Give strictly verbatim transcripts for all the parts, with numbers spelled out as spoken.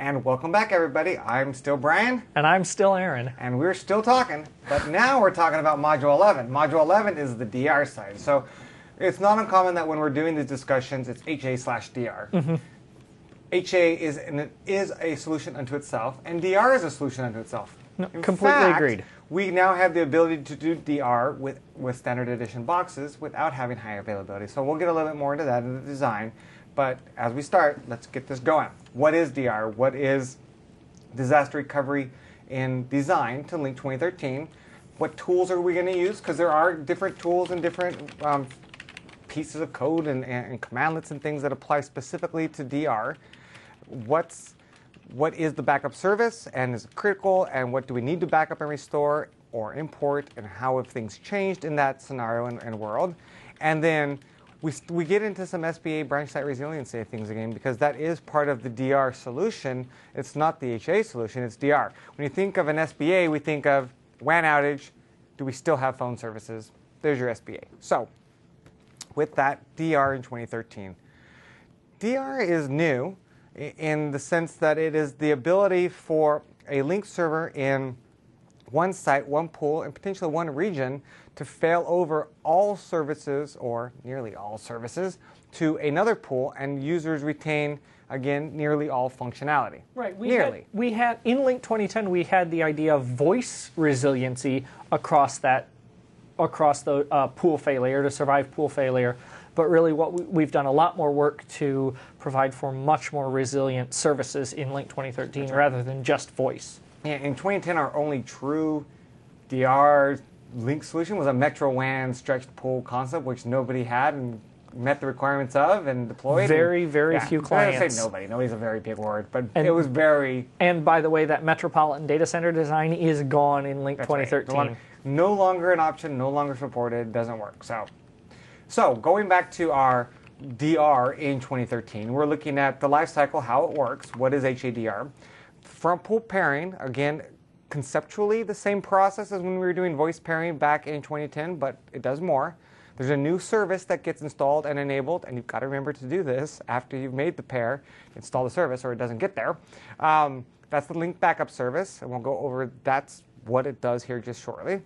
And welcome back, everybody. I'm still Brian. And I'm still Aaron. And we're still talking, but now we're talking about Module eleven. Module eleven is the D R side. So it's not uncommon that when we're doing these discussions, it's H A slash D R. Mm-hmm. H A is, an, is a solution unto itself, and D R is a solution unto itself. No, In completely fact, agreed. We now have the ability to do D R with, with standard edition boxes without having high availability. So we'll get a little bit more into that in the design. But as we start, let's get this going. What is D R? What is disaster recovery in design to Link twenty thirteen? What tools are we going to use? Because there are different tools and different um, pieces of code and, and, and commandlets and things that apply specifically to D R. What's, what is the backup service and is it critical? And what do we need to back up and restore or import? And how have things changed in that scenario and, and world? And then We, we get into some S B A branch site resiliency things again because that is part of the D R solution. It's not the H A solution, it's D R. When you think of an S B A, we think of W A N outage. Do we still have phone services? There's your S B A. So with that, D R in twenty thirteen. D R is new in the sense that it is the ability for a Link server in one site, one pool, and potentially one region to fail over all services, or nearly all services, to another pool, and users retain, again, nearly all functionality. Right. We nearly. Had, we had, in Link twenty ten, we had the idea of voice resiliency across that, across the uh, pool failure, to survive pool failure. But really what we, we've done a lot more work to provide for much more resilient services in Link twenty thirteen right. rather than just voice. Yeah, in twenty ten, our only true D R Link solution was a Metro W A N stretched pool concept, which nobody had and met the requirements of and deployed. Very, and, very yeah, few I clients. say nobody. Nobody's a very big word, but and, it was very... And by the way, that Metropolitan Data Center design is gone in Link twenty thirteen. Right. No longer an option, no longer supported, doesn't work. So, so going back to our D R in twenty thirteen, we're looking at the life cycle, how it works, what is H A D R. Front pool pairing, again, conceptually the same process as when we were doing voice pairing back in twenty ten, but it does more. There's a new service that gets installed and enabled, and you've got to remember to do this after you've made the pair, install the service, or it doesn't get there. Um, that's the Link backup service, and we'll go over that's what it does here just shortly.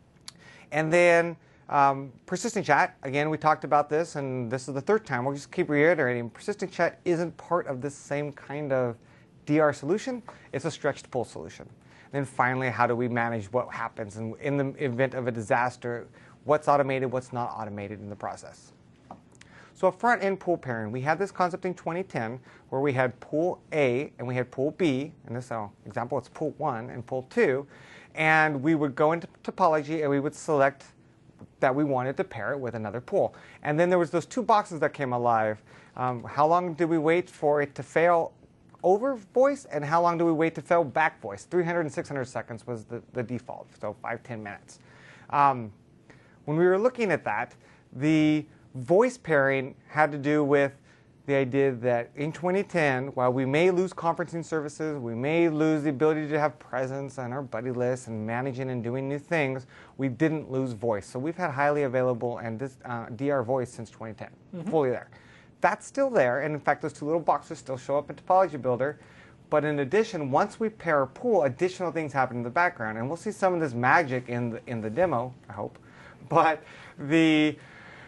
And then um, persistent chat, again, we talked about this, and this is the third time. We'll just keep reiterating. Persistent chat isn't part of this same kind of D R solution. It's a stretched pool solution. Then finally, how do we manage what happens in, in the event of a disaster? What's automated, what's not automated in the process? So a front-end pool pairing, we had this concept in twenty ten where we had pool A and we had pool B. In this uh, example, it's pool one and pool two. And we would go into topology and we would select that we wanted to pair it with another pool. And then there was those two boxes that came alive. Um, how long did we wait for it to fail over voice, and how long do we wait to fail back voice? three hundred and six hundred seconds was the, the default, so five, ten minutes. Um, when we were looking at that, the voice pairing had to do with the idea that in twenty ten, while we may lose conferencing services, we may lose the ability to have presence on our buddy list and managing and doing new things, we didn't lose voice. So we've had highly available and this, uh, D R voice since twenty ten, mm-hmm. fully there. That's still there, and in fact, those two little boxes still show up in Topology Builder. But in addition, once we pair a pool, additional things happen in the background, and we'll see some of this magic in the in the demo, I hope. But the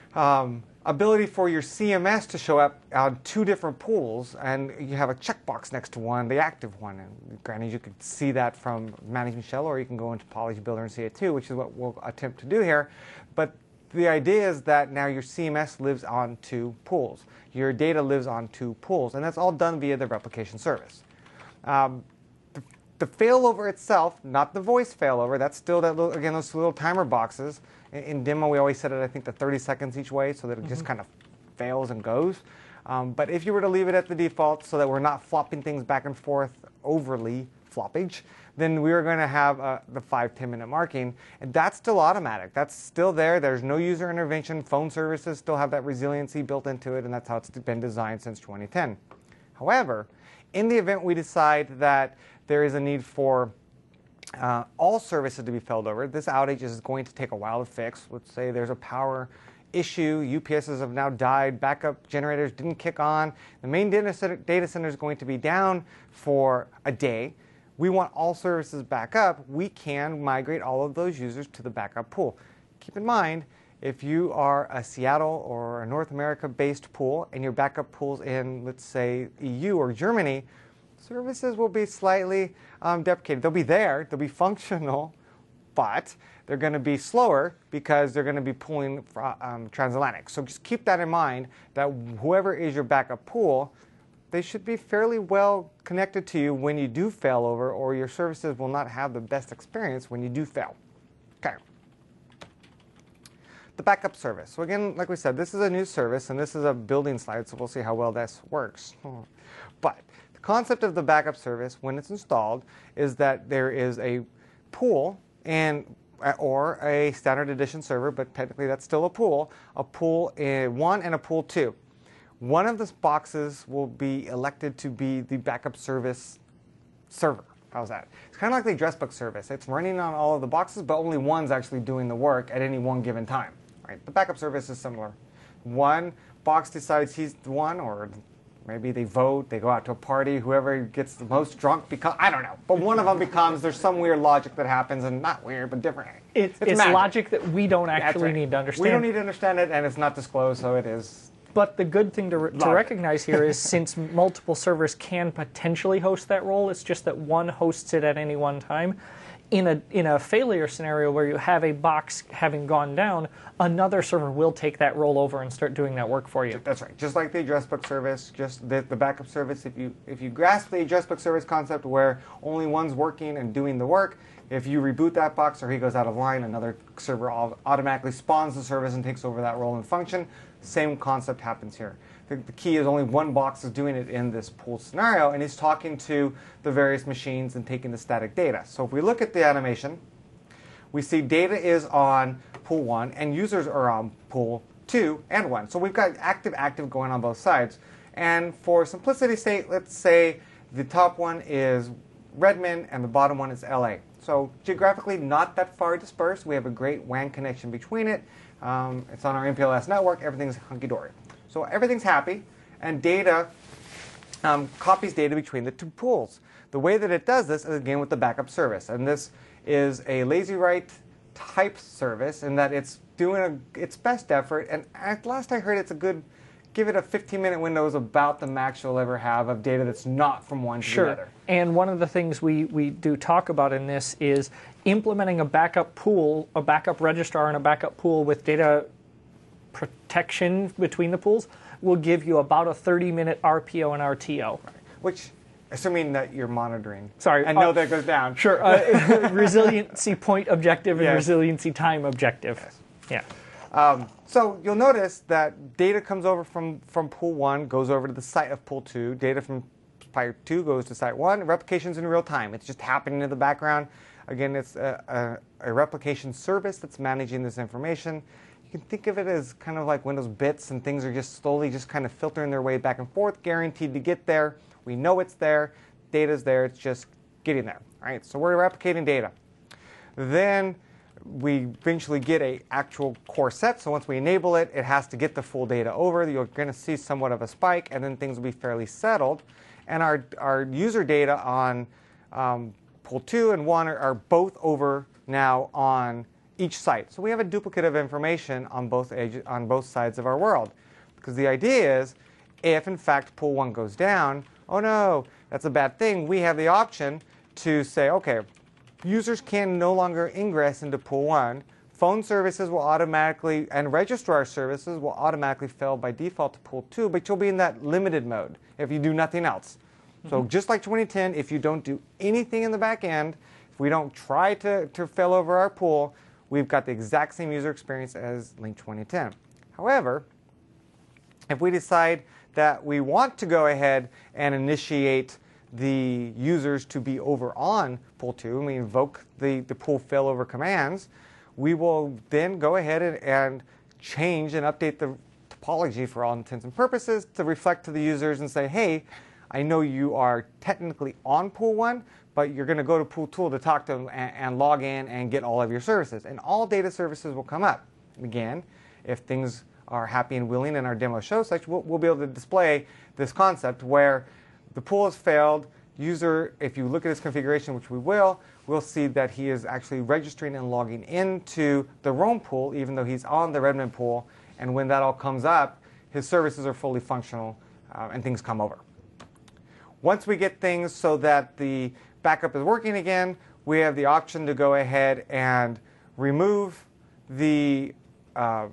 um, ability for your C M S to show up on two different pools, and you have a checkbox next to one, the active one. And granted, you could see that from Management Shell, or you can go into Topology Builder and see it too, which is what we'll attempt to do here. But the idea is that now your C M S lives on two pools. Your data lives on two pools, and that's all done via the replication service. Um, the, the failover itself, not the voice failover, that's still that little, again, those little timer boxes. In, in demo, we always set it, I think, to thirty seconds each way, so that it mm-hmm. just kind of fails and goes. Um, but if you were to leave it at the default, so that we're not flopping things back and forth overly floppage, then we are going to have uh, the five, ten minute marking. And that's still automatic. That's still there. There's no user intervention. Phone services still have that resiliency built into it, and that's how it's been designed since twenty ten. However, in the event we decide that there is a need for uh, all services to be failed over, this outage is going to take a while to fix. Let's say there's a power issue. U P Ss have now died. Backup generators didn't kick on. The main data center, data center is going to be down for a day. We want all services back up. We can migrate all of those users to the backup pool. Keep in mind, if you are a Seattle or a North America-based pool and your backup pool's in, let's say, E U or Germany, services will be slightly um, deprecated. They'll be there, they'll be functional, but they're going to be slower because they're going to be pulling um, transatlantic. So just keep that in mind, that whoever is your backup pool, they should be fairly well connected to you when you do fail over, or your services will not have the best experience when you do fail. Okay. The backup service. So again, like we said, this is a new service, and this is a building slide, so we'll see how well this works. But the concept of the backup service, when it's installed, is that there is a pool and or a standard edition server, but technically that's still a pool, a pool one and a pool two. One of the boxes will be elected to be the backup service server. How's that? It's kind of like the address book service. It's running on all of the boxes, but only one's actually doing the work at any one given time. Right? The backup service is similar. One box decides he's the one, or maybe they vote, they go out to a party, whoever gets the most drunk becomes, I don't know. But one of them becomes, there's some weird logic that happens, and not weird, but different. It's, it's, it's logic that we don't actually right. need to understand. We don't need to understand it, and it's not disclosed, so it is. But the good thing to, to recognize here is since multiple servers can potentially host that role, it's just that one hosts it at any one time. In a, in a failure scenario where you have a box having gone down, another server will take that role over and start doing that work for you. That's right. Just like the address book service, just the, the backup service, if you, if you grasp the address book service concept where only one's working and doing the work, if you reboot that box or he goes out of line, another server automatically spawns the service and takes over that role and function. Same concept happens here. The, the key is only one box is doing it in this pool scenario, and he's talking to the various machines and taking the static data. So if we look at the animation, we see data is on pool one, and users are on pool two and one. So we've got active, active going on both sides. And for simplicity's sake, let's say the top one is Redmond and the bottom one is L A. So geographically not that far dispersed. We have a great W A N connection between it. Um, it's on our M P L S network. Everything's hunky-dory. So everything's happy, and data um, copies data between the two pools. The way that it does this is, again, with the backup service. And this is a lazy write type service in that it's doing a, its best effort. And at last I heard it's a good, give it a fifteen minute window is about the max you'll ever have of data that's not from one to sure. the other. And one of the things we, we do talk about in this is implementing a backup pool, a backup registrar and a backup pool with data protection between the pools will give you about a thirty minute R P O and R T O. Right. Which, assuming that you're monitoring. Sorry. And know uh, that it goes down. Sure. Uh, resiliency point objective and yes. resiliency time objective. Yes. Yeah. Um, so you'll notice that data comes over from, from pool one, goes over to the site of pool two. Data from site two goes to site one. Replication's in real time. It's just happening in the background. Again, it's a, a, a replication service that's managing this information. You can think of it as kind of like Windows bits, and things are just slowly just kind of filtering their way back and forth, guaranteed to get there. We know it's there. Data's there. It's just getting there. All right, so we're replicating data. Then we eventually get a actual core set. So once we enable it, it has to get the full data over. You're going to see somewhat of a spike, and then things will be fairly settled. And our, our user data on um, pool two and one are, are both over now on each site. So we have a duplicate of information on both edges, on both sides of our world. Because the idea is, if in fact pool one goes down, oh no, that's a bad thing. We have the option to say, okay, users can no longer ingress into pool one. Phone services will automatically, and registrar services will automatically fail by default to pool two, but you'll be in that limited mode if you do nothing else. Mm-hmm. So just like twenty ten, if you don't do anything in the back end, if we don't try to, to fail over our pool, we've got the exact same user experience as Link twenty ten. However, if we decide that we want to go ahead and initiate the users to be over on pool two, and we invoke the, the pool failover commands, we will then go ahead and, and change and update the topology for all intents and purposes to reflect to the users and say, hey, I know you are technically on pool one, but you're going to go to pool two to talk to them and, and log in and get all of your services. And all data services will come up. And again, if things are happy and willing and our demo shows such, we'll, we'll be able to display this concept where the pool has failed. User, if you look at his configuration, which we will, we'll see that he is actually registering and logging into the Roam pool, even though he's on the Redmond pool. And when that all comes up, his services are fully functional uh, and things come over. Once we get things so that the backup is working again, we have the option to go ahead and remove the uh,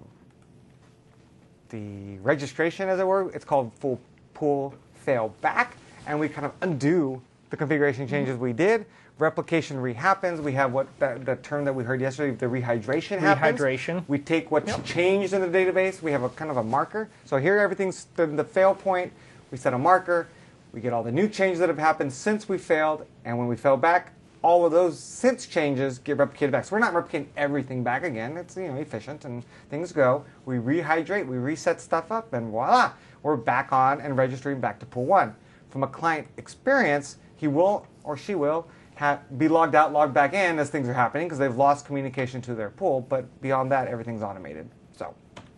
the registration, as it were. It's called full pool fail back, and we kind of undo the configuration changes we did. Replication rehappens. We have what the, the term that we heard yesterday, the rehydration happens. Rehydration. We take what's Yep. changed in the database. We have a kind of a marker. So here everything's the, the fail point. We set a marker. We get all the new changes that have happened since we failed, and when we fail back, all of those since changes get replicated back. So we're not replicating everything back again. It's, you know, efficient and things go. We rehydrate, we reset stuff up, and voila, we're back on and registering back to pool one. From a client experience, he will or she will have, be logged out, logged back in as things are happening because they've lost communication to their pool. But beyond that, everything's automated. So,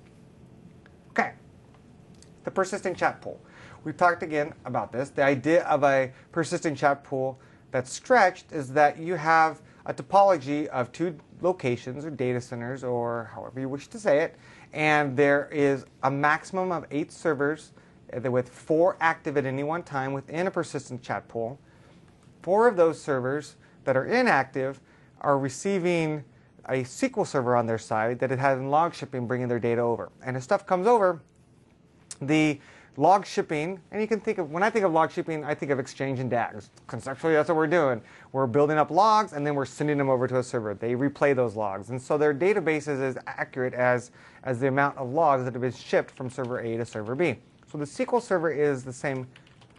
okay, the persistent chat pool. We've talked again about this. The idea of a persistent chat pool that's stretched is that you have a topology of two locations or data centers or however you wish to say it, and there is a maximum of eight servers with four active at any one time within a persistent chat pool. Four of those servers that are inactive are receiving a S Q L server on their side that it has in log shipping bringing their data over. And as stuff comes over, the log shipping, and you can think of, when I think of log shipping, I think of Exchange and D A Gs. Conceptually, that's what we're doing. We're building up logs, and then we're sending them over to a server. They replay those logs. And so their database is as accurate as, as the amount of logs that have been shipped from server A to server B. So the S Q L server is the same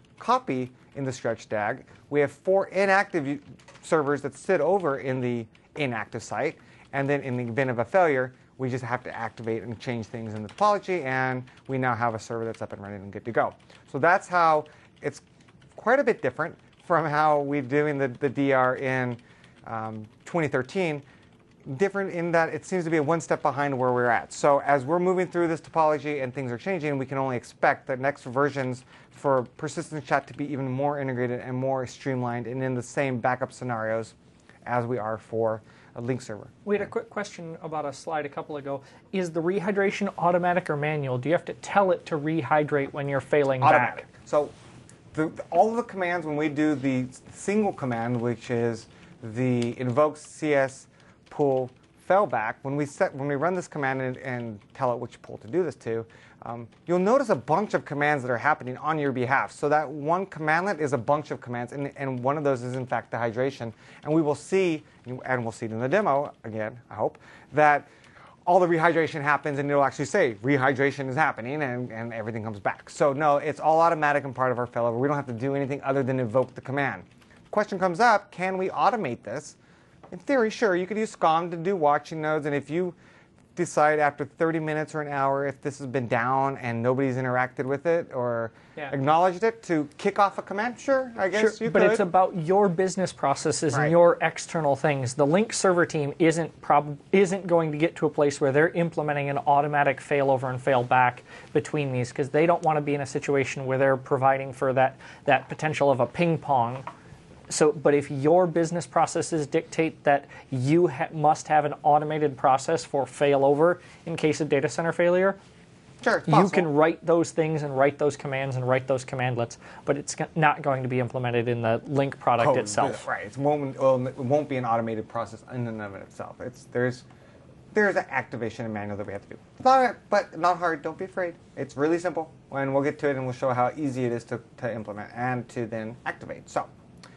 copy in the stretch D A G. We have four inactive servers that sit over in the inactive site, and then in the event of a failure, we just have to activate and change things in the topology, and we now have a server that's up and running and good to go. So that's how it's quite a bit different from how we're doing the, the D R in um, twenty thirteen. Different in that it seems to be one step behind where we're at. So as we're moving through this topology and things are changing, we can only expect the next versions for persistent chat to be even more integrated and more streamlined and in the same backup scenarios as we are for a link server. We had a quick question about a slide a couple ago. Is the rehydration automatic or manual? Do you have to tell it to rehydrate when you're failing Automatic. back? So the, all of the commands, when we do the single command, which is the invoke C S pool failback, when we set when we run this command and, and tell it which pool to do this to, um, you'll notice a bunch of commands that are happening on your behalf. So that one commandlet is a bunch of commands, and, and one of those is in fact the hydration. And we will see, and we'll see it in the demo again, I hope, that all the rehydration happens, and it'll actually say rehydration is happening, and, and everything comes back. So no, it's all automatic and part of our failover. We don't have to do anything other than invoke the command. The question comes up, can we automate this? In theory, sure, you could use SCOM to do watching nodes, and if you decide after thirty minutes or an hour if this has been down and nobody's interacted with it or Yeah. acknowledged it, to kick off a command, sure, I guess Sure, you but could. it's about your business processes Right. and your external things. The Link server team isn't prob- isn't going to get to a place where they're implementing an automatic failover and fail back between these because they don't want to be in a situation where they're providing for that that potential of a ping pong. So, but if your business processes dictate that you ha- must have an automated process for failover in case of data center failure, Sure, it's you possible. can write those things and write those commands and write those commandlets, but it's go- not going to be implemented in the Link product Code, itself. Right. It won't, well, it won't be an automated process in and of itself. It's there's there's an activation manual that we have to do. It's not hard, but not hard. Don't be afraid. It's really simple, and we'll get to it and we'll show how easy it is to, to implement and to then activate. So,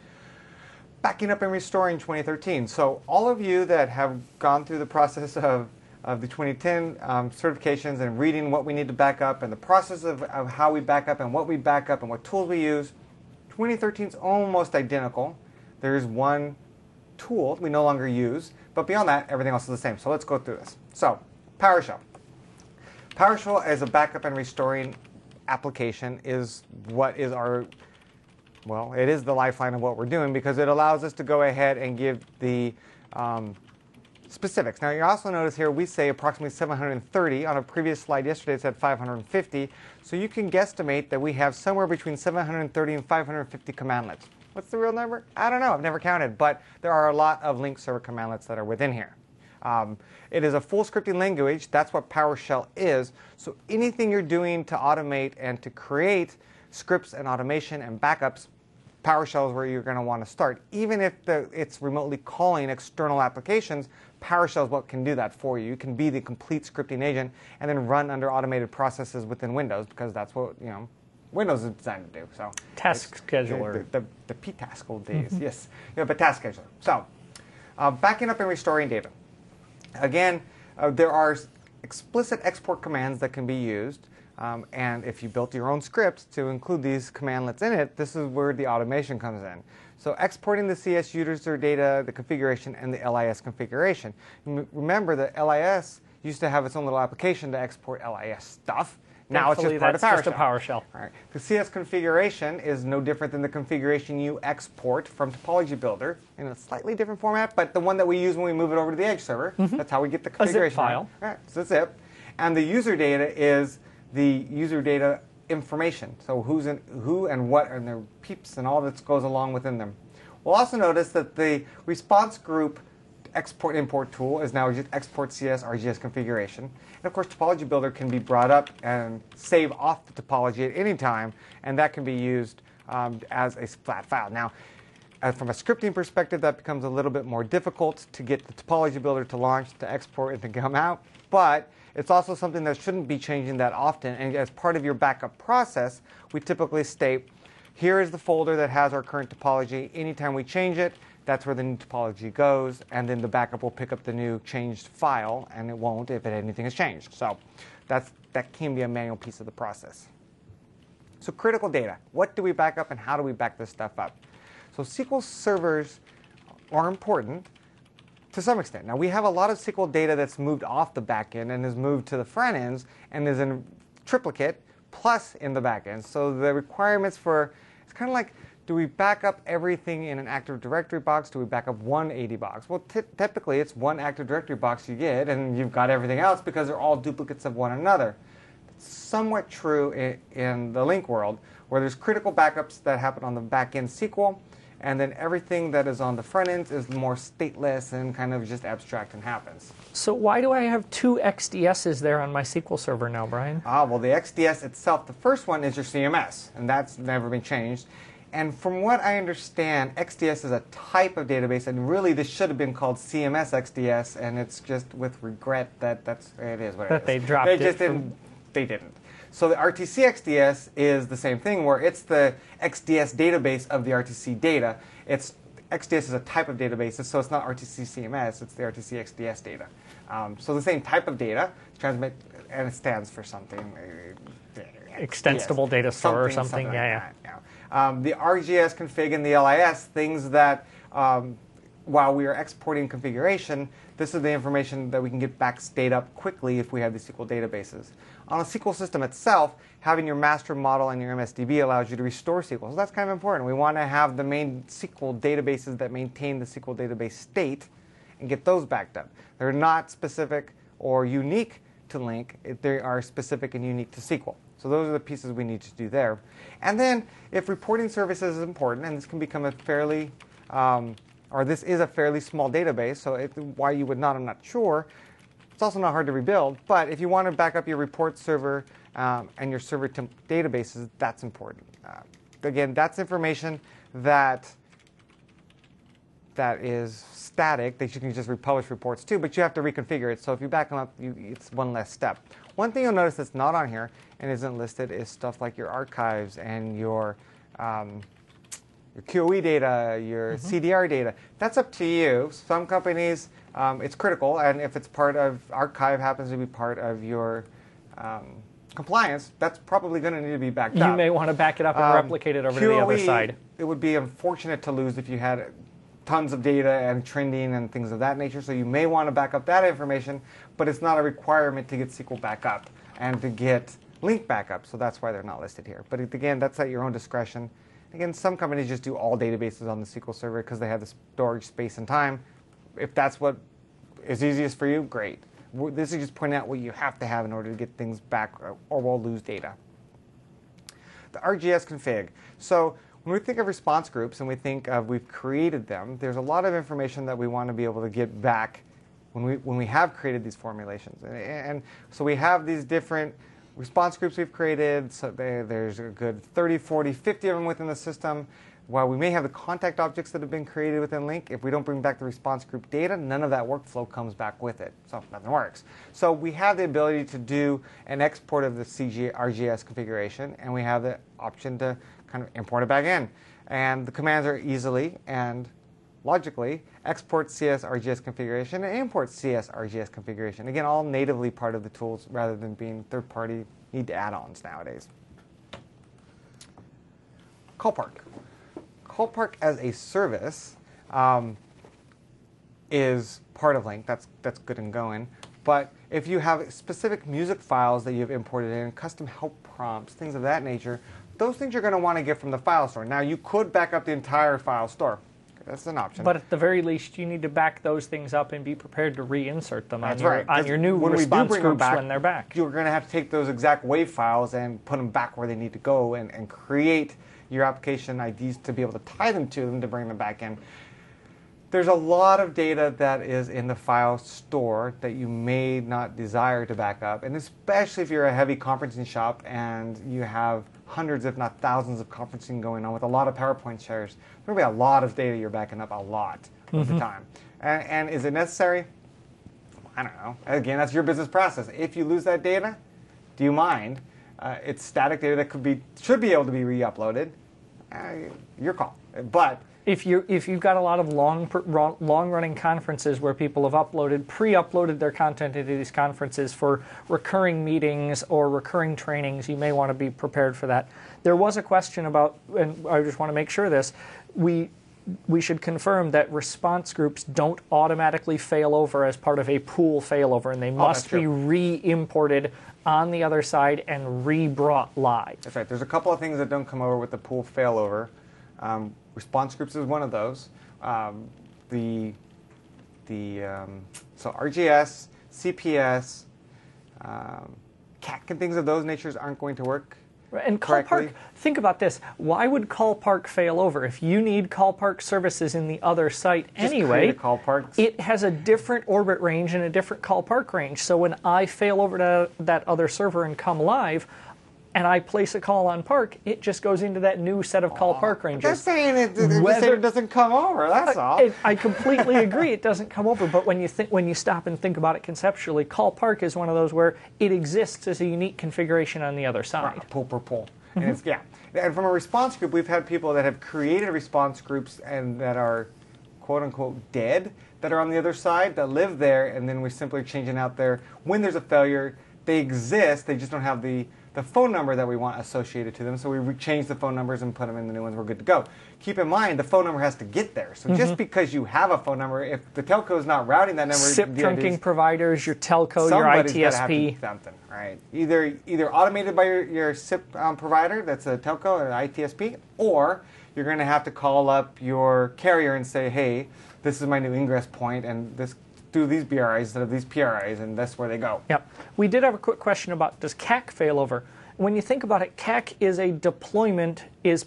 backing up and restoring twenty thirteen. So all of you that have gone through the process of of the twenty ten um, certifications and reading what we need to back up and the process of, of how we back up and what we back up and what tools we use, twenty thirteen is almost identical. There's one tool we no longer use, but beyond that, everything else is the same. So let's go through this. So PowerShell. PowerShell as a backup and restoring application is what is our, well, it is the lifeline of what we're doing because it allows us to go ahead and give the um, specifics. Now, you also notice here we say approximately seven hundred thirty. On a previous slide yesterday, it said five hundred fifty. So you can guesstimate that we have somewhere between seven hundred thirty and five hundred fifty commandlets. What's the real number? I don't know. I've never counted. But there are a lot of link server commandlets that are within here. Um, it is a full scripting language. That's what PowerShell is. So anything you're doing to automate and to create scripts and automation and backups, PowerShell is where you're going to want to start. Even if the, it's remotely calling external applications, PowerShell is what can do that for you. You can be the complete scripting agent and then run under automated processes within Windows, because that's what, you know, Windows is designed to do. So task scheduler. The, the, the P task old days, mm-hmm. Yes. You know, but task scheduler. So uh, backing up and restoring data. Again, uh, there are explicit export commands that can be used. Um, and if you built your own scripts to include these commandlets in it, this is where the automation comes in. So exporting the C S user data, the configuration, and the L I S configuration. Remember that L I S used to have its own little application to export L I S stuff. Now it's just part of PowerShell. Just a PowerShell. All right. The C S configuration is no different than the configuration you export from Topology Builder in a slightly different format, but the one that we use when we move it over to the Edge server. Mm-hmm. That's how we get the configuration. A zip file. All right. So zip. And the user data is the user data information. So who's in, who and what and their peeps and all that goes along within them. We'll also notice that the response group export import tool is now just export C S R G S configuration. And of course, Topology Builder can be brought up and save off the topology at any time, and that can be used um, as a flat file. Now, uh, from a scripting perspective, that becomes a little bit more difficult to get the Topology Builder to launch, to export, and to come out. But it's also something that shouldn't be changing that often. And as part of your backup process, we typically state, here is the folder that has our current topology. Anytime we change it, that's where the new topology goes, and then the backup will pick up the new changed file, and it won't if anything has changed. So that's, that can be a manual piece of the process. So critical data. What do we back up, and how do we back this stuff up? So S Q L servers are important to some extent. Now, we have a lot of S Q L data that's moved off the back end and is moved to the front ends and is in triplicate plus in the back end. So the requirements for, it's kind of like, do we back up everything in an Active Directory box? Do we back up one A D box? Well, typically it's one Active Directory box you get, and you've got everything else because they're all duplicates of one another. It's somewhat true in, in the Link world, where there's critical backups that happen on the back end S Q L, and then everything that is on the front end is more stateless and kind of just abstract and happens. So why do I have two X D Ss there on my S Q L server now, Brian? Ah, well, the X D S itself, the first one is your C M S, and that's never been changed. And from what I understand, X D S is a type of database, and really this should have been called C M S X D S, and it's just with regret that that's, it is what that it is. they dropped they it. Just didn't, they didn't. So the R T C X D S is the same thing, where it's the X D S database of the R T C data. It's X D S is a type of database, so it's not R T C C M S, it's the R T C X D S data. Um, so the same type of data, transmit, and it stands for something. Uh, Extensible yes, data store something, or something, something yeah, like yeah. That, yeah. Um, the R G S config and the L I S, things that um, while we are exporting configuration, this is the information that we can get back stayed up quickly if we have the S Q L databases. On a S Q L system itself, having your master model and your M S D B allows you to restore S Q L. So that's kind of important. We want to have the main S Q L databases that maintain the S Q L database state and get those backed up. They're not specific or unique to Link. They are specific and unique to S Q L. So those are the pieces we need to do there. And then if reporting services is important, and this can become a fairly, um, or this is a fairly small database, so it, why you would not, I'm not sure. It's also not hard to rebuild, but if you want to back up your report server um, and your server temp databases, that's important. Uh, again, that's information that that is static, that you can just republish reports to, but you have to reconfigure it. So if you back them up, you, it's one less step. One thing you'll notice that's not on here and isn't listed is stuff like your archives and your um, your Q O E data, your mm-hmm. C D R data. That's up to you. Some companies, um, it's critical, and if it's part of archive happens to be part of your um, compliance, that's probably going to need to be backed you up. You may want to back it up and um, replicate it over Q O E, to the other side. It would be unfortunate to lose if you had tons of data and trending and things of that nature, so you may want to back up that information, but it's not a requirement to get S Q L back up and to get Link back up, so that's why they're not listed here. But again, that's at your own discretion. Again, some companies just do all databases on the S Q L server because they have the storage space and time. If that's what is easiest for you, great. This is just pointing out what you have to have in order to get things back, or we'll lose data. The R G S config. So when we think of response groups and we think of we've created them, there's a lot of information that we want to be able to get back when we when we have created these formulations. And, and so we have these different response groups we've created. So they, there's a good thirty, forty, fifty of them within the system. While we may have the contact objects that have been created within Link, if we don't bring back the response group data, none of that workflow comes back with it. So nothing works. So we have the ability to do an export of the C G R G S configuration, and we have the option to kind of import it back in. And the commands are easily and logically export C S R G S configuration and import C S R G S configuration. Again, all natively part of the tools rather than being third-party need add-ons nowadays. Callpark. Callpark as a service um, is part of Link. That's that's good and going. But if you have specific music files that you've imported in, custom help prompts, things of that nature, those things you're going to want to get from the file store. Now, you could back up the entire file store. That's an option. But at the very least, you need to back those things up and be prepared to reinsert them That's on, your, right. on your new when response we do bring groups them back, when they're back. You're going to have to take those exact WAV files and put them back where they need to go and, and create your application I Ds to be able to tie them to them to bring them back in. There's a lot of data that is in the file store that you may not desire to back up, and especially if you're a heavy conferencing shop and you have hundreds, if not thousands, of conferencing going on with a lot of PowerPoint shares. There'll be a lot of data you're backing up a lot of Mm-hmm. the time. And, and is it necessary? I don't know. Again, that's your business process. If you lose that data, do you mind? Uh, it's static data that could be should be able to be re-uploaded. Uh, your call. But If you if you've got a lot of long long running conferences where people have uploaded pre-uploaded their content into these conferences for recurring meetings or recurring trainings, you may want to be prepared for that. There was a question about, and I just want to make sure this we we should confirm that response groups don't automatically fail over as part of a pool failover, and they must be re-imported on the other side and re-brought live. That's right. There's a couple of things that don't come over with the pool failover. Um, response groups is one of those. Um, the the um, so R G S, C P S, um, C A C, and things of those natures aren't going to work. And Callpark, think about this. Why would Callpark fail over? If you need Callpark services in the other site Just anyway, create a Callpark. it has a different orbit range and a different Callpark range. So when I fail over to that other server and come live, and I place a call on Park, it just goes into that new set of Callpark ranges. Just saying it, it, Whether- saying it doesn't come over, that's all. I, I completely agree. It doesn't come over, but when you think, when you stop and think about it conceptually, Callpark is one of those where it exists as a unique configuration on the other side. Right, pull per pull. And it's, yeah. And from a response group, we've had people that have created response groups and that are quote unquote dead, that are on the other side, that live there, and then we're simply changing out their, when there's a failure, they exist, they just don't have the the phone number that we want associated to them, so we change the phone numbers and put them in the new ones, we're good to go. Keep in mind, the phone number has to get there. So mm-hmm. just because you have a phone number, if the telco is not routing that number... S I P trunking providers, your telco, your I T S P. Somebody's got to have to do something, right? Either, either automated by your, your S I P um, provider, that's a telco or an I T S P, or you're going to have to call up your carrier and say, hey, this is my new ingress point, and this... do these B R Is instead of these P R Is, and that's where they go. Yep. We did have a quick question about, does C A C fail over? When you think about it, C A C is a deployment, is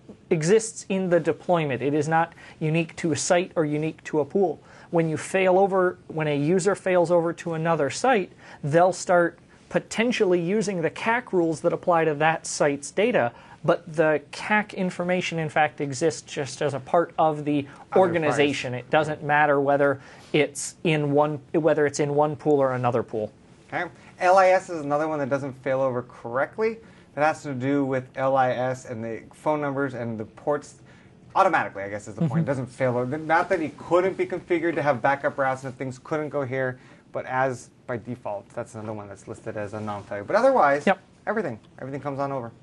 exists in the deployment. It is not unique to a site or unique to a pool. When you fail over, when a user fails over to another site, they'll start potentially using the C A C rules that apply to that site's data, but the C A C information, in fact, exists just as a part of the organization. It doesn't matter whether it's in one whether it's in one pool or another pool. Okay. L I S is another one that doesn't fail over correctly. That has to do with L I S and the phone numbers and the ports automatically, I guess is the point. It doesn't fail over. Not that it couldn't be configured to have backup routes and things couldn't go here, but as by default, that's another one that's listed as a non-failure. But otherwise, yep. everything, everything comes on over.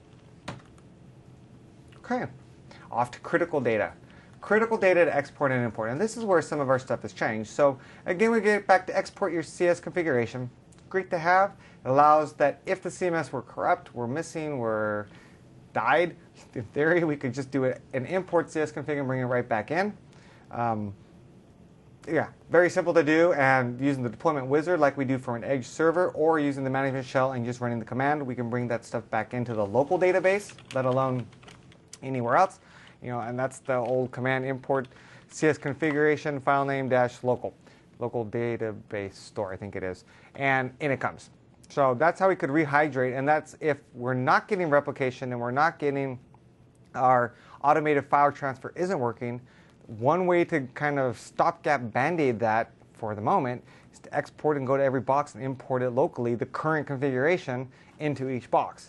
Okay, off to critical data. Critical data to export and import. And this is where some of our stuff has changed. So again, we get back to export your C S configuration. Great to have. It allows that if the C M S were corrupt, were missing, were died, in theory, we could just do an import C S config and bring it right back in. Um, yeah, very simple to do, and using the deployment wizard like we do for an Edge server, or using the management shell and just running the command, we can bring that stuff back into the local database, let alone anywhere else. You know, and that's the old command import C S configuration file name dash local, local database store, I think it is, and in it comes. So that's how we could rehydrate, and that's if we're not getting replication and we're not getting our automated file transfer isn't working. One way to kind of stopgap band-aid that for the moment is to export and go to every box and import it locally, the current configuration, into each box.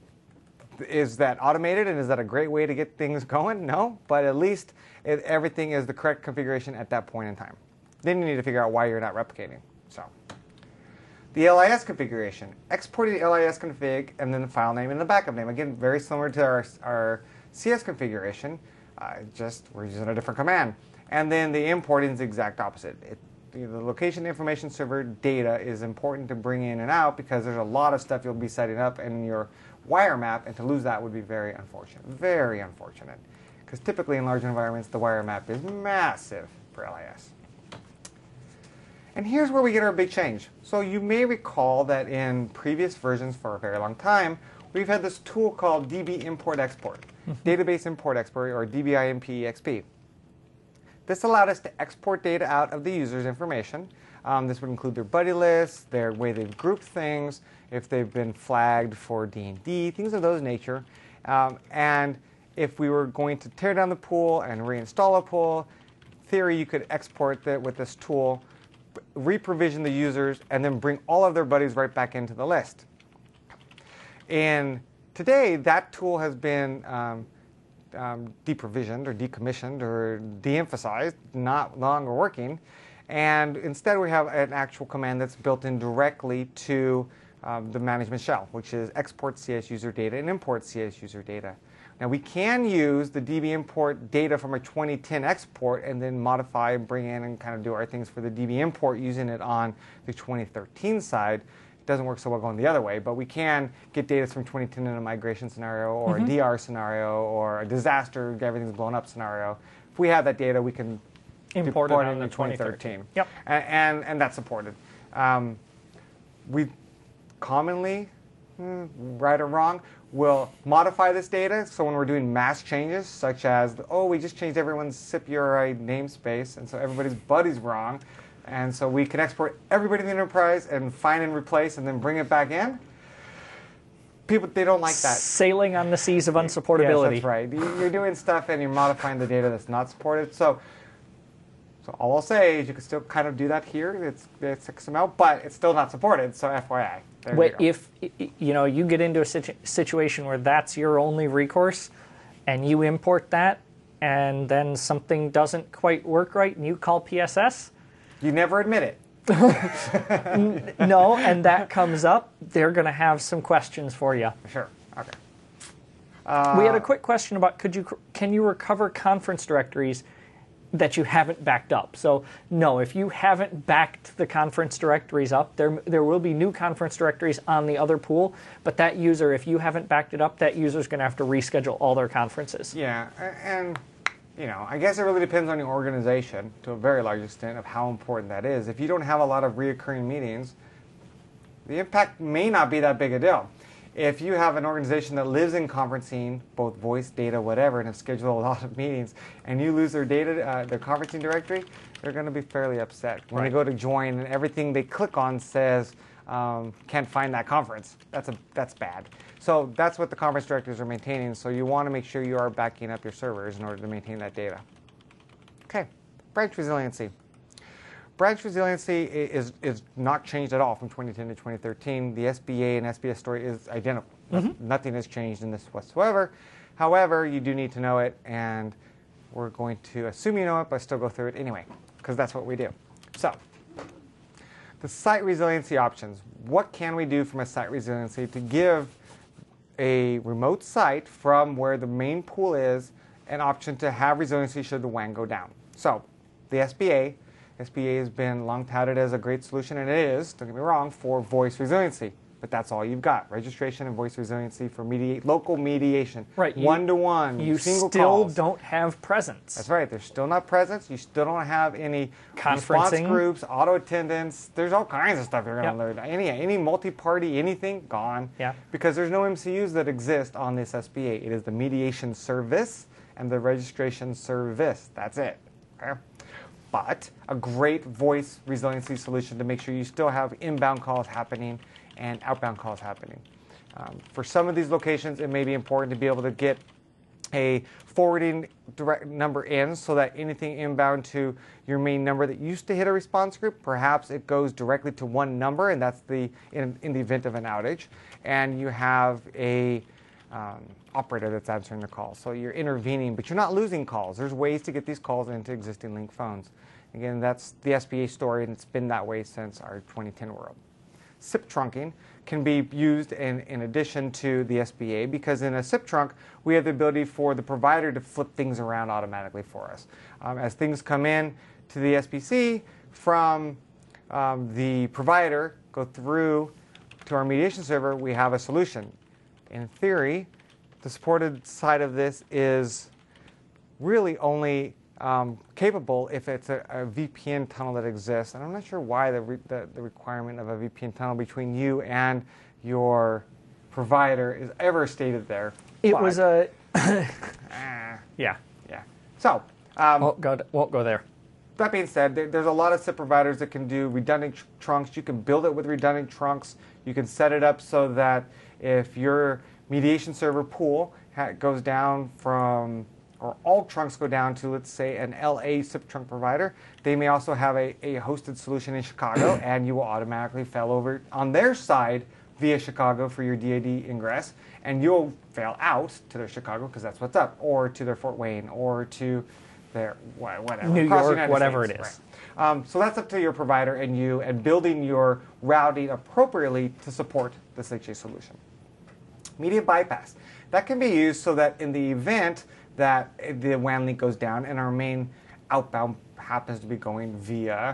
Is that automated, and is that a great way to get things going? No, but at least it, everything is the correct configuration at that point in time. Then you need to figure out why you're not replicating. So, the L I S configuration. Exporting the L I S config and then the file name and the backup name. Again, very similar to our, our C S configuration. Uh, just we're using a different command. And then the importing is the exact opposite. It, the location information server data is important to bring in and out because there's a lot of stuff you'll be setting up in your wire map, and to lose that would be very unfortunate. Very unfortunate. Because typically in large environments, the wire map is massive for L I S. And here's where we get our big change. So you may recall that in previous versions for a very long time, we've had this tool called D B import export. Database Import Export, or D B I M P E X P. This allowed us to export data out of the user's information. Um, this would include their buddy lists, their way they've grouped things, if they've been flagged for D and D, things of those nature. Um, and if we were going to tear down the pool and reinstall a pool, in theory you could export that with this tool, re-provision the users, and then bring all of their buddies right back into the list. And today, that tool has been um, um, deprovisioned or decommissioned or de-emphasized, not longer working. And instead, we have an actual command that's built in directly to um, the management shell, which is export C S user data and import C S user data. Now, we can use the D B import data from a twenty ten export and then modify and bring in and kind of do our things for the D B import using it on the twenty thirteen side. Doesn't work so well going the other way, but we can get data from twenty ten in a migration scenario or mm-hmm. a D R scenario or a disaster, everything's blown up scenario. If we have that data, we can import it on in the twenty thirteen. Yep. And, and, and that's supported. Um, we commonly, hmm, right or wrong, will modify this data. So when we're doing mass changes, such as, oh, we just changed everyone's S I P U R I namespace, and so everybody's buddy's wrong. And so we can export everybody in the enterprise and find and replace and then bring it back in. People, they don't like that. Sailing on the seas of unsupportability. Yes, that's right. You're doing stuff and you're modifying the data that's not supported. So, so all I'll say is you can still kind of do that here. It's, it's X M L, but it's still not supported. So F Y I. There Wait, you go. if you know you get into a situ situation where that's your only recourse, and you import that, and then something doesn't quite work right, and you call P S S. You never admit it. No, and that comes up, they're going to have some questions for you. Sure. Okay. Uh, we had a quick question about could you can you recover conference directories that you haven't backed up? So no, if you haven't backed the conference directories up, there there will be new conference directories on the other pool, but that user, if you haven't backed it up, that user is going to have to reschedule all their conferences. Yeah, and you know, I guess it really depends on your organization to a very large extent of how important that is. If you don't have a lot of reoccurring meetings, the impact may not be that big a deal. If you have an organization that lives in conferencing, both voice, data, whatever, and have scheduled a lot of meetings, and you lose their data, uh, their conferencing directory, they're going to be fairly upset. When Right. they go to join and everything they click on says, um, can't find that conference, that's, a, that's bad. So that's what the conference directories are maintaining, so you want to make sure you are backing up your servers in order to maintain that data. Okay, branch resiliency. Branch resiliency is, is not changed at all from twenty ten to twenty thirteen. The S B A and S B S story is identical. Mm-hmm. Nothing has changed in this whatsoever. However, you do need to know it, and we're going to assume you know it, but still go through it anyway, because that's what we do. So, the site resiliency options. What can we do from a site resiliency to give a remote site from where the main pool is an option to have resiliency should the W A N go down? So, the S B A. S B A has been long touted as a great solution, and it is, don't get me wrong, for voice resiliency. but that's all you've got. Registration and voice resiliency for mediate, local mediation. Right. You, one-to-one, you single still calls. don't have presence. That's right. There's still not presence. You still don't have any response Conferencing. groups, auto attendance. There's all kinds of stuff you're going to Yep. learn. Any any multi-party, anything, gone. Yeah. Because there's no M C Us that exist on this S B A. It is the mediation service and the registration service. That's it. Okay. But a great voice resiliency solution to make sure you still have inbound calls happening and outbound calls happening. Um, for some of these locations, it may be important to be able to get a forwarding direct number in so that anything inbound to your main number that used to hit a response group, perhaps it goes directly to one number, and that's the in, in the event of an outage, and you have a um, operator that's answering the call. So you're intervening, but you're not losing calls. There's ways to get these calls into existing link phones. Again, that's the S B A story, and it's been that way since our twenty ten world. S I P trunking can be used in, in addition to the S B A, because in a S I P trunk, we have the ability for the provider to flip things around automatically for us. Um, as things come in to the S B C from um, the provider, go through to our mediation server, we have a solution. In theory, the supported side of this is really only Um, capable if it's a, a V P N tunnel that exists. And I'm not sure why the, re the, the requirement of a V P N tunnel between you and your provider is ever stated there. It but, was a... uh, yeah. yeah. So, um, Won't go, won't go there. that being said, there, there's a lot of S I P providers that can do redundant tr trunks. You can build it with redundant trunks. You can set it up so that if your mediation server pool ha goes down from, or all trunks go down to, let's say, an L A S I P trunk provider, they may also have a, a hosted solution in Chicago, and you will automatically fail over on their side via Chicago for your D A D ingress, and you'll fail out to their Chicago because that's what's up, or to their Fort Wayne, or to their whatever. New across the York, United whatever States. it is. Right. Um, so that's up to your provider and you, and building your routing appropriately to support this H A solution. Media bypass. That can be used so that in the event that the W A N link goes down and our main outbound happens to be going via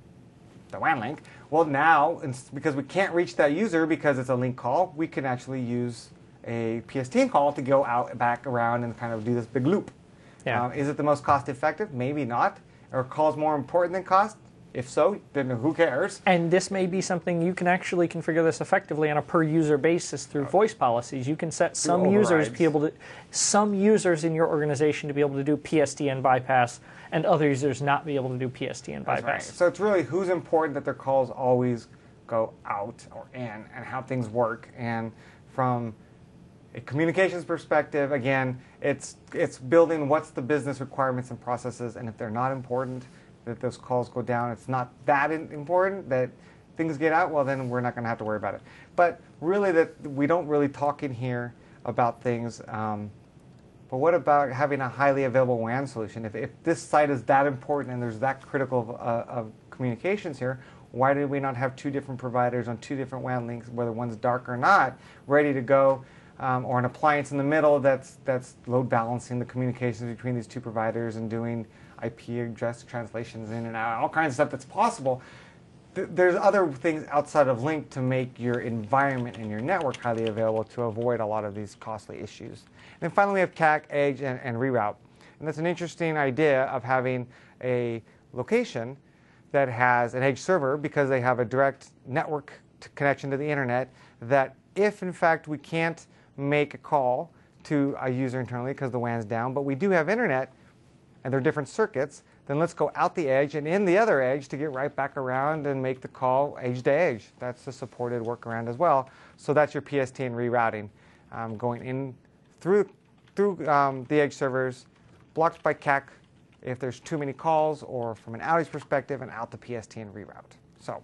the W A N link, well now, because we can't reach that user because it's a link call, we can actually use a P S T N call to go out, back around, and kind of do this big loop. Yeah. Uh, is it the most cost effective? Maybe not. Are calls more important than cost? If so, then who cares? And this may be something you can actually configure this effectively on a per user basis through voice policies. You can set some users be able to, some users in your organization to be able to do P S T N bypass, and other users not be able to do P S T N bypass. That's right. So it's really who's important that their calls always go out or in, and how things work. And from a communications perspective, again, it's it's building what's the business requirements and processes, and if they're not important, that those calls go down. It's not that important that things get out, well, then we're not going to have to worry about it. But really, that we don't really talk in here about things. Um, but what about having a highly available W A N solution? If, if this site is that important and there's that critical of, uh, of communications here, why did we not have two different providers on two different W A N links, whether one's dark or not, ready to go, um, or an appliance in the middle that's that's load balancing the communications between these two providers and doing I P address translations in and out, all kinds of stuff that's possible. Th there's other things outside of Link to make your environment and your network highly available to avoid a lot of these costly issues. And then finally we have C A C, Edge, and, and Reroute. And that's an interesting idea of having a location that has an Edge server because they have a direct network connection to the internet, that if in fact we can't make a call to a user internally because the W A N's down, but we do have internet, and they're different circuits, then let's go out the edge and in the other edge to get right back around and make the call edge to edge. That's a supported workaround as well. So that's your P S T N rerouting, um, going in through through um, the edge servers, blocked by C A C if there's too many calls, or from an outage perspective, and out the P S T N reroute. So,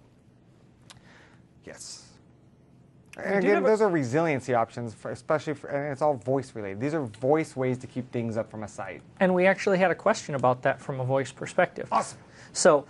yes. And again, those are resiliency options, for, especially for, and it's all voice related. These are voice ways to keep things up from a site. And we actually had a question about that from a voice perspective. Awesome. So,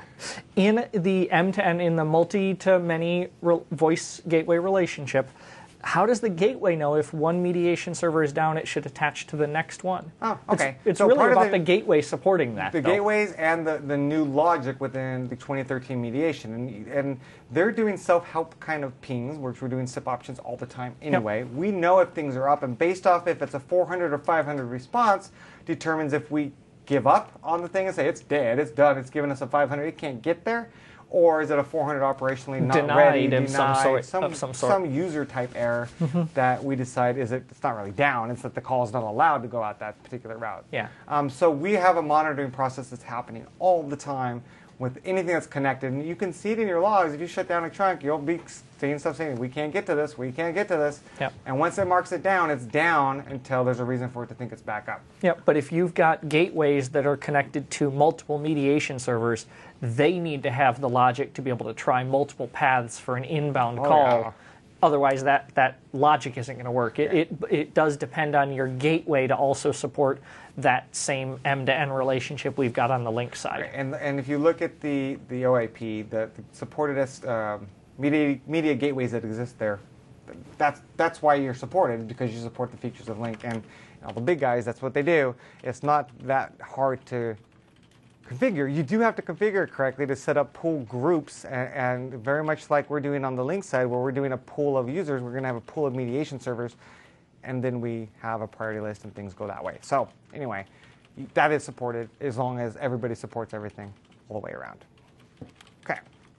in the M to N, in the multi to many re voice gateway relationship, how does the gateway know if one mediation server is down, it should attach to the next one? Oh, okay. It's, it's So really part of about the- the, gateway supporting that. The though. gateways and the, the new logic within the twenty thirteen mediation. And, and they're doing self-help kind of pings, which we're doing S I P options all the time anyway. Yep. We know if things are up, and based off if it's a four hundred or five hundred response, determines if we give up on the thing and say it's dead, it's done, it's given us a five hundred, it can't get there. Or is it a four hundred operationally not Denied ready, of denied, some sort- some, of some sort. some user type error that we decide is it, it's not really down, it's that the call is not allowed to go out that particular route. Yeah. Um, so we have a monitoring process that's happening all the time with anything that's connected. And you can see it in your logs. If you shut down a trunk, you'll be seeing stuff saying, we can't get to this, we can't get to this. Yep. And once it marks it down, it's down until there's a reason for it to think it's back up. Yep, but if you've got gateways that are connected to multiple mediation servers, they need to have the logic to be able to try multiple paths for an inbound Oh, call. yeah. Otherwise, that, that logic isn't going to work. It, Yeah. it it does depend on your gateway to also support that same M-to-N relationship we've got on the link side. And, and if you look at the, the O I P, the, the supported um, media, media gateways that exist there, that's, that's why you're supported, because you support the features of Link. And you know, the big guys, that's what they do. It's not that hard to configure. You do have to configure it correctly to set up pool groups, and, and very much like we're doing on the Link side, where we're doing a pool of users, we're going to have a pool of mediation servers, and then we have a priority list and things go that way. So anyway, that is supported as long as everybody supports everything all the way around. Okay.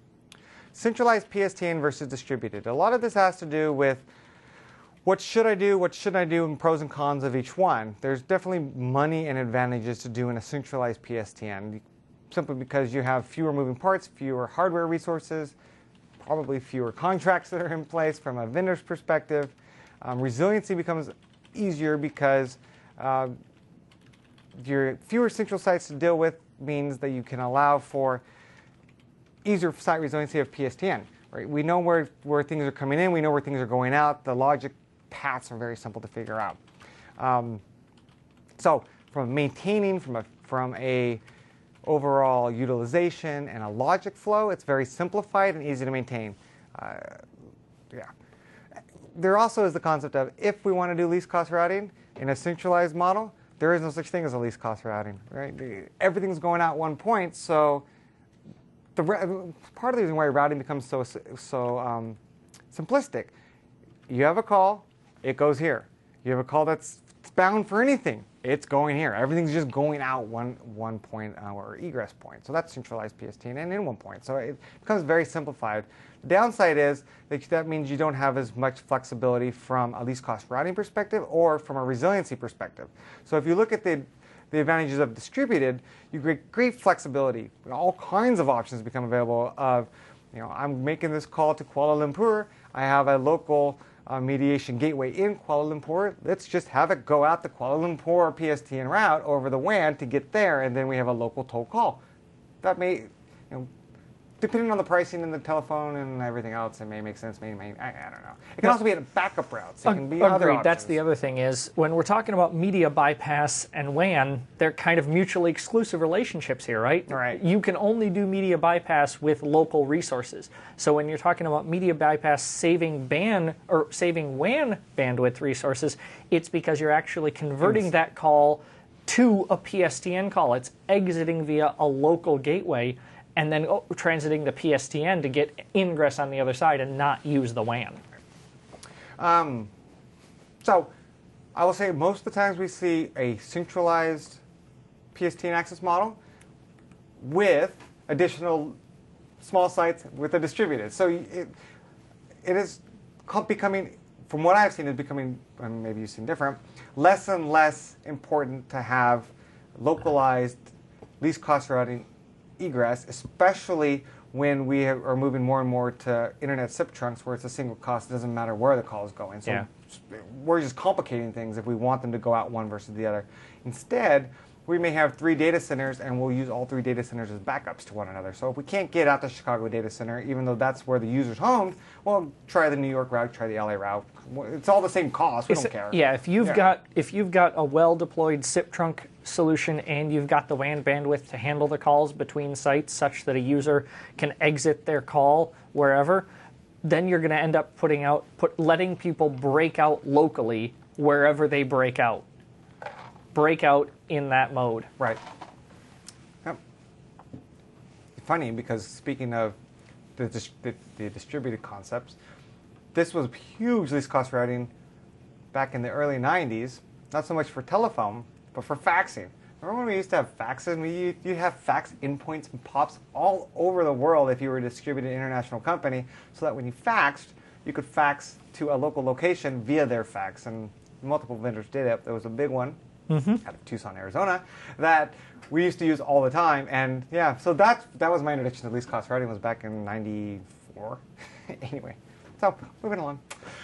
Centralized P S T N versus distributed. A lot of this has to do with what should I do, what shouldn't I do, and pros and cons of each one. There's definitely money and advantages to doing a centralized P S T N, simply because you have fewer moving parts, fewer hardware resources, probably fewer contracts that are in place from a vendor's perspective. Um, resiliency becomes easier because uh, your fewer central sites to deal with means that you can allow for easier site resiliency of P S T N. Right? We know where, where things are coming in, we know where things are going out. The logic paths are very simple to figure out. Um, so from maintaining, from a, from a overall utilization and a logic flow, it's very simplified and easy to maintain. Uh, yeah. There also is the concept of if we want to do least cost routing in a centralized model, there is no such thing as a least cost routing. Right? Everything's going out one point, so the part of the reason why routing becomes so so um, simplistic. You have a call, it goes here. You have a call that's bound for anything, it's going here. Everything's just going out one one point uh, or egress point. So that's centralized P S T N and in one point. So it becomes very simplified. The downside is that that means you don't have as much flexibility from a least cost routing perspective or from a resiliency perspective. So if you look at the the advantages of distributed, you get great flexibility. All kinds of options become available of, you know, I'm making this call to Kuala Lumpur. I have a local uh, mediation gateway in Kuala Lumpur. Let's just have it go out the Kuala Lumpur P S T N route over the W A N to get there, and then we have a local toll call. That may, you know, depending on the pricing and the telephone and everything else, it may make sense. May, may I, I don't know. It can No. also be a backup route. So it can be Agreed. other options. That's the other thing is when we're talking about media bypass and W A N, they're kind of mutually exclusive relationships here, right? Right. You can only do media bypass with local resources. So when you're talking about media bypass saving ban or saving W A N bandwidth resources, it's because you're actually converting Yes. that call to a P S T N call. It's exiting via a local gateway and then oh, transiting the P S T N to get ingress on the other side and not use the W A N. Um, so I will say most of the times we see a centralized P S T N access model with additional small sites with a distributed. So it, it is becoming, from what I've seen, is becoming, and maybe you've seen different, less and less important to have localized least cost routing egress, especially when we have, are moving more and more to internet S I P trunks where it's a single cost. It doesn't matter where the call is going. So Yeah. we're just complicating things if we want them to go out one versus the other. Instead, we may have three data centers and we'll use all three data centers as backups to one another. So if we can't get out the Chicago data center, even though that's where the user's homed, well, try the New York route, try the L A route. It's all the same cost. We It's- don't care. Yeah, if you've Yeah. got if you've got a well-deployed S I P trunk solution and you've got the W A N bandwidth to handle the calls between sites such that a user can exit their call wherever, then you're going to end up putting out, put, letting people break out locally wherever they break out. Break out in that mode. Right. Yep. Funny, because speaking of the, dis- the, the distributed concepts, this was huge least cost routing back in the early nineties, not so much for telephone, but for faxing. Remember when we used to have faxes? We, you have fax endpoints and pops all over the world if you were a distributed international company, so that when you faxed, you could fax to a local location via their fax. And multiple vendors did it. There was a big one mm-hmm. out of Tucson, Arizona, that we used to use all the time. And yeah, so that, that was my introduction to least cost routing, was back in ninety-four. Anyway, so moving along.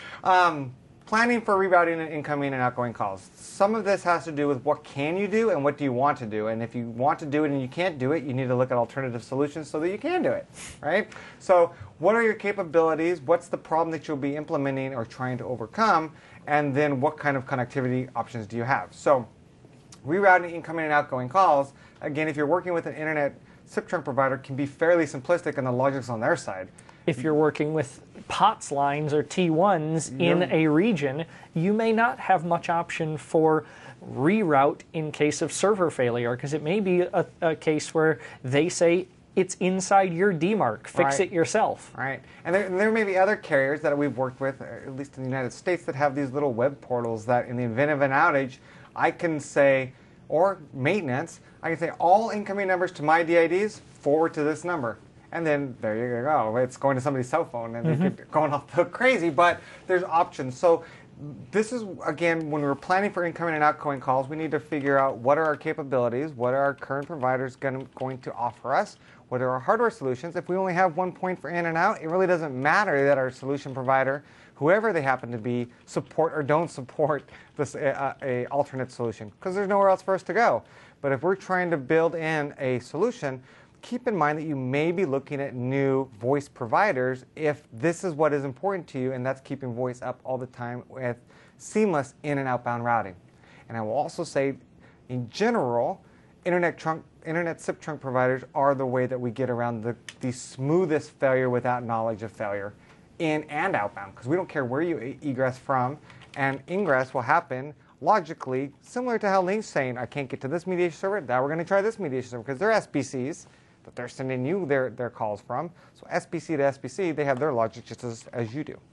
Um, Planning for rerouting and incoming and outgoing calls. Some of this has to do with what can you do and what do you want to do. And if you want to do it and you can't do it, you need to look at alternative solutions so that you can do it, right? So what are your capabilities? What's the problem that you'll be implementing or trying to overcome? And then what kind of connectivity options do you have? So rerouting incoming and outgoing calls, again, if you're working with an internet S I P trunk provider, can be fairly simplistic and the logic's on their side. If you're working with POTS lines or T ones in a region, you may not have much option for reroute in case of server failure, because it may be a, a case where they say it's inside your D MARC, fix right. it yourself. Right, and there, and there may be other carriers that we've worked with, at least in the United States, that have these little web portals that in the event of an outage, I can say, or maintenance, I can say all incoming numbers to my D I Ds, forward to this number. And then there you go. It's going to somebody's cell phone, and mm-hmm. they're going off the crazy. But there's options. So this is, again, when we're planning for incoming and outgoing calls, we need to figure out what are our capabilities, what are our current providers gonna, going to offer us, what are our hardware solutions. If we only have one point for in and out, it really doesn't matter that our solution provider, whoever they happen to be, support or don't support this uh, a alternate solution, because there's nowhere else for us to go. But if we're trying to build in a solution, keep in mind that you may be looking at new voice providers if this is what is important to you, and that's keeping voice up all the time with seamless in and outbound routing. And I will also say, in general, internet trunk, internet S I P trunk providers are the way that we get around the, the smoothest failure without knowledge of failure in and outbound, because we don't care where you egress from, and ingress will happen logically, similar to how Link's saying, I can't get to this mediation server, now we're going to try this mediation server, because they're S B Cs that they're sending you their, their calls from. So S B C to S B C, they have their logic just as, as you do.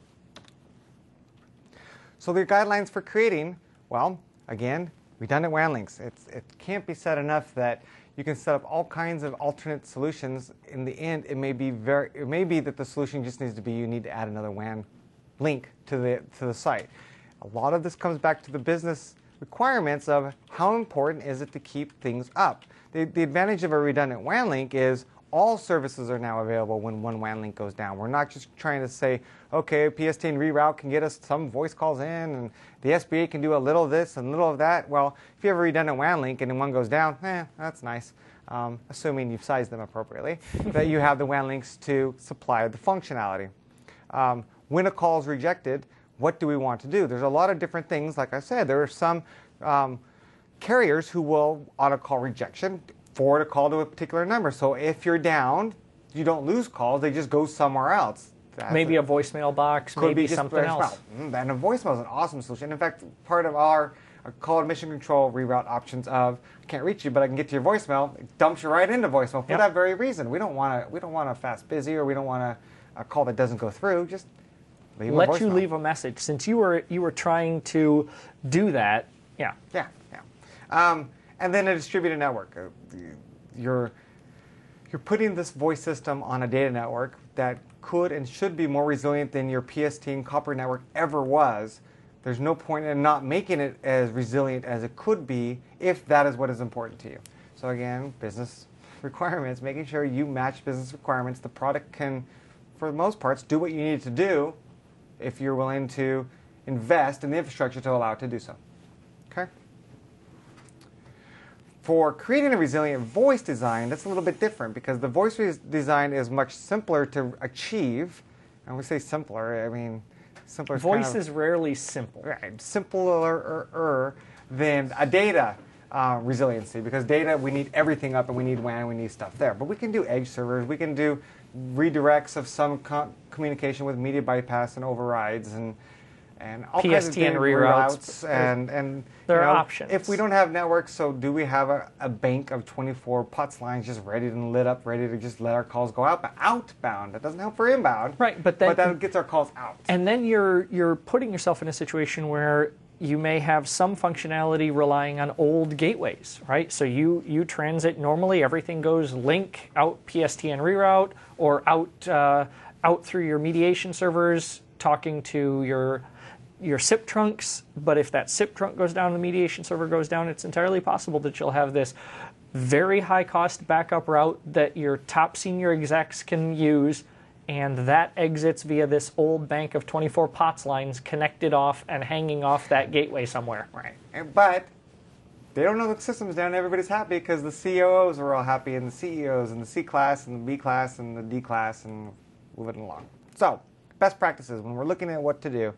So the guidelines for creating, well, again, redundant W A N links. It's, it can't be said enough that you can set up all kinds of alternate solutions. In the end, it may be very, it may be that the solution just needs to be you need to add another W A N link to the, to the site. A lot of this comes back to the business requirements of how important is it to keep things up. The, the advantage of a redundant W A N link is all services are now available when one W A N link goes down. We're not just trying to say, okay, P S T N reroute can get us some voice calls in, and the S B A can do a little of this and a little of that. Well, if you have a redundant W A N link and then one goes down, eh, that's nice, um, assuming you've sized them appropriately, that you have the W A N links to supply the functionality. Um, when a call is rejected, what do we want to do? There's a lot of different things. Like I said, there are some um, carriers who will auto call rejection forward a call to a particular number. So if you're down, you don't lose calls, they just go somewhere else. That's maybe a, a voicemail box, could maybe be just something else. And a voicemail is an awesome solution. In fact, part of our uh, call admission control reroute options of I can't reach you, but I can get to your voicemail, it dumps you right into voicemail for yep. that very reason. We don't want to we don't want a fast busy, or we don't want a, a call that doesn't go through. Just leave a let voicemail. you leave a message. Since you were you were trying to do that, yeah. Yeah, yeah. Um, and then a distributed network. Uh, you're you're putting this voice system on a data network that could and should be more resilient than your P S T N copper network ever was. There's no point in not making it as resilient as it could be if that is what is important to you. So again, business requirements, making sure you match business requirements. The product can, for the most parts, do what you need to do if you're willing to invest in the infrastructure to allow it to do so. Okay? For creating a resilient voice design, that's a little bit different, because the voice design is much simpler to achieve. And we say simpler, I mean, simpler is Voice kind of, is rarely simple. Right, simpler than a data uh, resiliency, because data, we need everything up and we need W A N, we need stuff there. But we can do edge servers, we can do redirects of some co communication with media bypass and overrides and and all P S T N kinds of reroutes. reroutes and and there you know, are options. If we don't have networks, so do we have a, a bank of twenty-four P U T S lines just ready and lit up, ready to just let our calls go out, but outbound? That doesn't help for inbound, right? But then, but that gets our calls out. And then you're you're putting yourself in a situation where you may have some functionality relying on old gateways, right? So you you transit normally, everything goes link out P S T N reroute or out uh, out through your mediation servers, talking to your your S I P trunks. But if that S I P trunk goes down, the mediation server goes down, it's entirely possible that you'll have this very high cost backup route that your top senior execs can use, and that exits via this old bank of twenty-four P O T S lines connected off and hanging off that gateway somewhere. Right. But they don't know the system's down, everybody's happy because the C O Os are all happy, and the C E Os, and the C class, and the B class, and the D class, and moving along. So, best practices, when we're looking at what to do,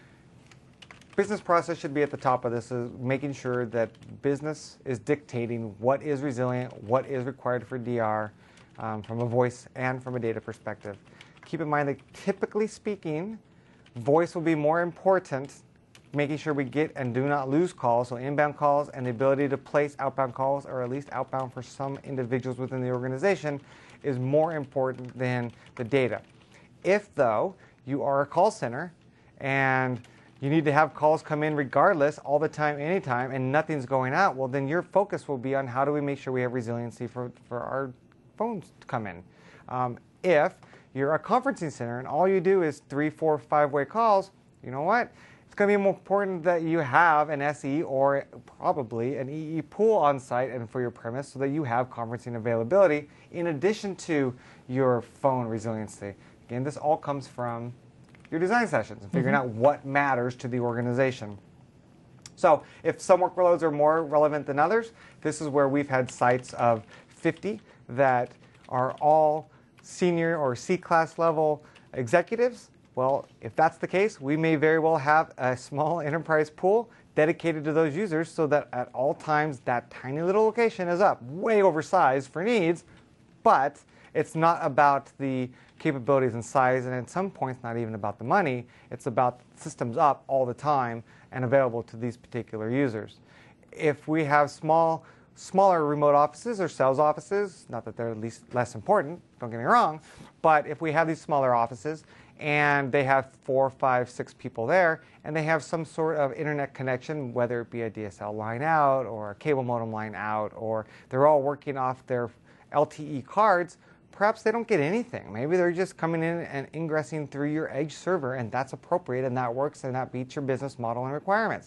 business process should be at the top of this, is making sure that business is dictating what is resilient, what is required for D R, um, from a voice and from a data perspective. Keep in mind that typically speaking, voice will be more important, making sure we get and do not lose calls, so inbound calls and the ability to place outbound calls, or at least outbound for some individuals within the organization, is more important than the data. If, though, you are a call center and you need to have calls come in regardless, all the time, anytime, and nothing's going out, well, then your focus will be on how do we make sure we have resiliency for, for our phones to come in. Um, if you're a conferencing center and all you do is three, four, five-way calls, you know what? It's going to be more important that you have an S E or probably an E E pool on site and for your premise, so that you have conferencing availability in addition to your phone resiliency. Again, this all comes from your design sessions and figuring mm-hmm. out what matters to the organization. So if some workloads are more relevant than others, this is where we've had sites of fifty that are all senior or C-class level executives. Well, if that's the case, we may very well have a small enterprise pool dedicated to those users, so that at all times that tiny little location is up, way oversized for needs, but it's not about the capabilities and size, and at some points not even about the money. It's about systems up all the time and available to these particular users. If we have small, smaller remote offices or sales offices, not that they're at least less important, don't get me wrong, but if we have these smaller offices and they have four, five, six people there, and they have some sort of internet connection, whether it be a D S L line out or a cable modem line out, or they're all working off their L T E cards, perhaps they don't get anything. Maybe they're just coming in and ingressing through your edge server, and that's appropriate, and that works, and that meets your business model and requirements.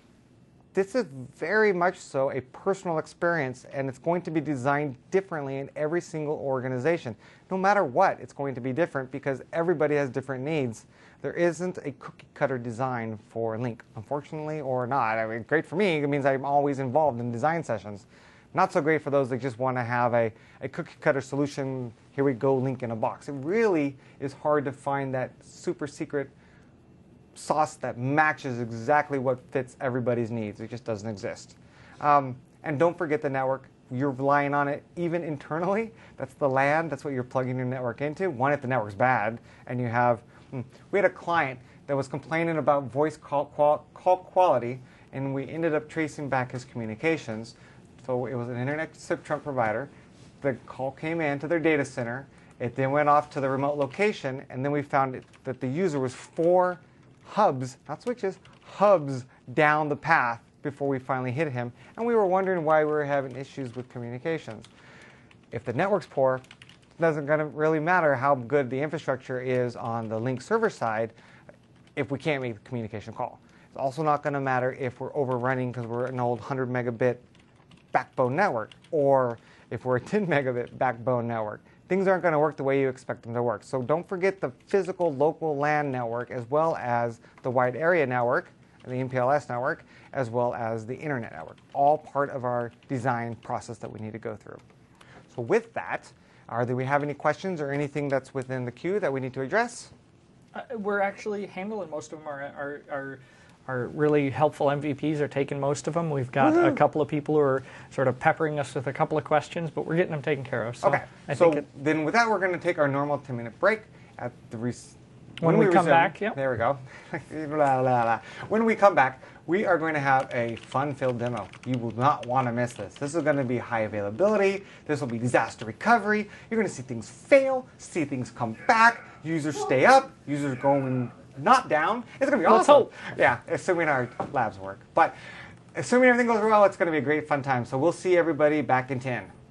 This is very much so a personal experience, and it's going to be designed differently in every single organization. No matter what, it's going to be different because everybody has different needs. There isn't a cookie cutter design for Lync, unfortunately, or not. I mean, great for me, it means I'm always involved in design sessions. Not so great for those that just want to have a, a cookie cutter solution, here we go, Lync in a box. It really is hard to find that super secret sauce that matches exactly what fits everybody's needs. It just doesn't exist. Um, and don't forget the network. You're relying on it even internally. That's the LAN. That's what you're plugging your network into. One, if the network's bad, and you have, we had a client that was complaining about voice call, qual, call quality, and we ended up tracing back his communications. So it was an internet S I P trunk provider. The call came in to their data center. It then went off to the remote location, and then we found it, that the user was four hubs, not switches, hubs down the path before we finally hit him. And we were wondering why we were having issues with communications. If the network's poor, it doesn't gonna really matter how good the infrastructure is on the Lync server side if we can't make the communication call. It's also not going to matter if we're overrunning because we're an old one hundred megabit backbone network, or if we're a ten megabit backbone network. Things aren't going to work the way you expect them to work. So don't forget the physical local LAN network, as well as the wide area network, the M P L S network, as well as the internet network. All part of our design process that we need to go through. So with that, are, do we have any questions or anything that's within the queue that we need to address? Uh, we're actually handling most of them. Are, are, are our really helpful M V Ps are taking most of them. We've got Woo-hoo. a couple of people who are sort of peppering us with a couple of questions, but we're getting them taken care of. So okay. I so think it, then with that, we're going to take our normal ten minute break at the res- when, when we, we come resume, back. Yep. There we go. blah, blah, blah. When we come back, we are going to have a fun-filled demo. You will not want to miss this. This is going to be high availability. This will be disaster recovery. You're going to see things fail, see things come back, users stay up, users going not down. It's going to be Let's awesome. hope. Yeah, assuming our labs work. But assuming everything goes well, it's going to be a great fun time. So we'll see everybody back in ten.